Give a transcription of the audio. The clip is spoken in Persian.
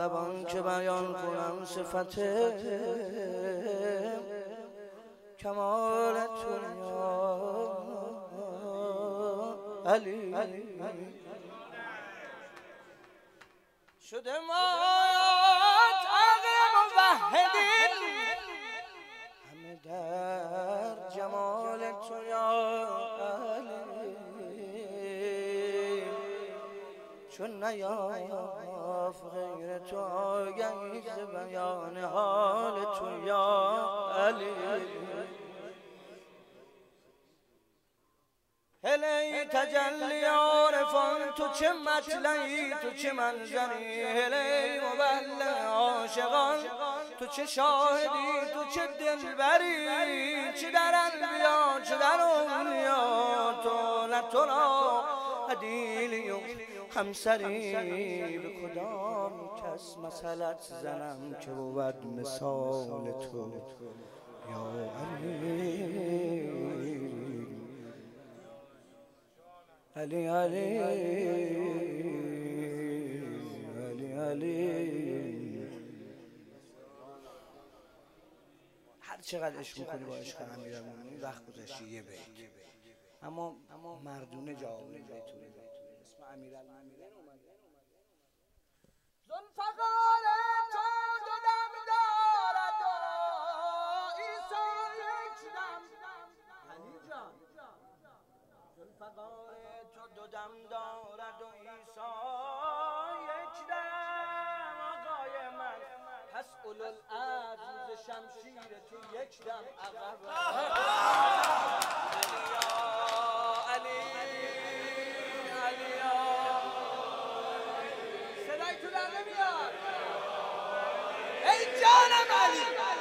زبان که بیان کنم صفت کمال تو یا علی شده ما عقل موحدین همه در جمال تو یا علی چون نیافت غیر تو آگهی ز بیان حال تو یا علی هلی تجلی عارفان تو چه مطلعی تو چه منظری هلی مبلغ عاشقان تو چه شاهدی تو چه دلبری چه در انبیا چه در اولیا تو نه تو را عدیلی و همسری به کدام کس مسئلت زنم که بود مثال تو یا علی علی علی علی هر چقدر عشق میکنی با عشق امیرالمومنین وقت گذشتی یه بیت اما مردونه جواب بیتونه اسم امیرالمومنین اومده ذوالفقار تو دو دم دارد و عیسی یک دم علی جان ذوالفقار تو دو دم دارد و عیسی یک دم آقای من پس اولوالعزم ز شمشیر تو یک دم عقب علی علی صدای تو در نمیاد ای جانم علی